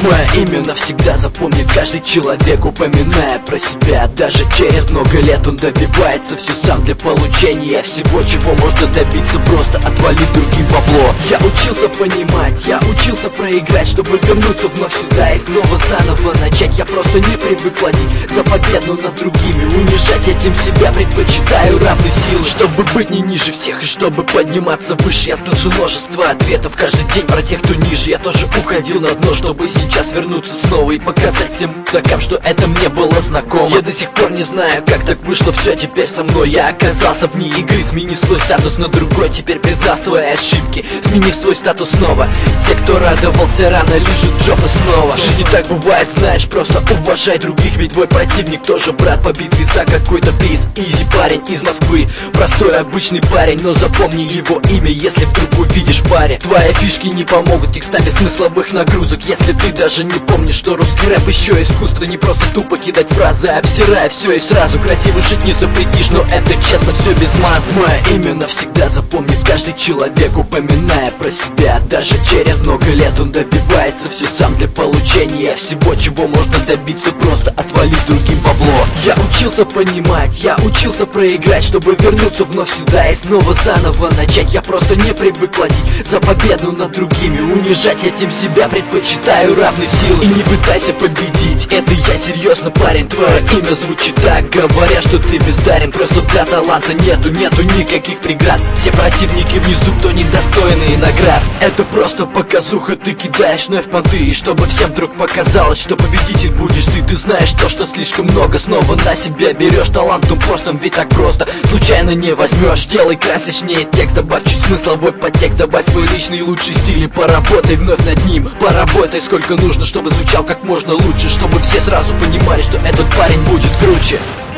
Мое имя навсегда запомнит каждый человек, упоминая про себя. Даже через много лет он добивается все сам для получения всего, чего можно добиться, просто отвалив другим бабло. Я учился понимать, я учился проиграть, чтобы вернуться вновь сюда и снова заново начать. Я просто не привык платить за победу над другими, унижать этим себя предпочитаю равной силы, чтобы быть не ниже всех и чтобы подниматься выше. Я слышу множество ответов каждый день про тех, кто ниже. Я тоже уходил на дно, чтобы сейчас вернуться снова и показать всем мудакам, что это мне было знакомо. Я до сих пор не знаю, как так вышло все теперь со мной. Я оказался вне игры, сменив свой статус на другой. Теперь признал свои ошибки, сменив свой статус снова. Те, кто радовался рано, лежат жопы снова. В жизни так бывает, знаешь, просто уважай других, ведь твой противник тоже брат по битве за какой-то приз. Изи парень из Москвы, простой обычный парень, но запомни его имя, если вдруг увидишь в баре. Твои фишки не помогут текстами смысловых нагрузок, если ты даже не помнишь, что русский рэп еще искусство. Не просто тупо кидать фразы, обсирая все и сразу. Красиво жить не запретишь, но это честно, все без маза. Мое имя навсегда запомнит каждый человек, упоминая про себя. Даже через много лет он добивается все сам для получения всего, чего можно добиться, просто отвалив другим бабло. Я учился понимать, я учился проиграть, чтобы вернуться вновь сюда и снова заново начать. Я просто не привык платить за победу над другими, унижать этим себя предпочитаю равной силы. И не пытайся победить, это я серьезно, парень. Твое имя звучит так, говоря, что ты бездарен. Просто для таланта нету никаких преград. Все противники внизу, кто недостойные наград. Это просто показуха, ты кидаешь вновь понты, и чтобы всем вдруг показалось, что победитель будешь ты. Ты знаешь то, что слишком много снова на себя берешь. Талантом постом, ведь так просто случайно не возьмешь. Делай красочнее текст, добавь чуть смысловой подтекст, добавь свой личный лучший стиль и поработай вновь над ним. Поработай сколько нужно, чтобы звучал как можно лучше, чтобы все сразу понимали, что этот парень будет круче.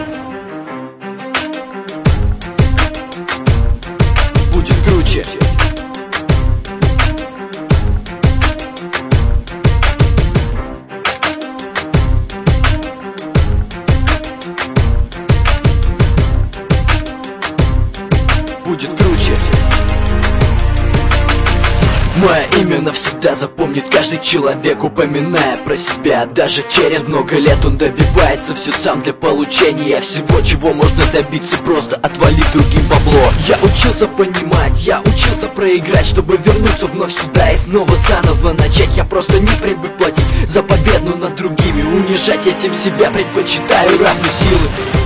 Будет круче. Будет круче. Мое имя навсегда запомнит каждый человек, упоминая про себя. Даже через много лет он добивается все сам для получения всего, чего можно добиться, просто отвалив другим бабло. Я учился понимать, я учился проиграть, чтобы вернуться вновь сюда и снова заново начать. Я просто не привык платить за победу над другими, унижать этим себя предпочитаю равной силы.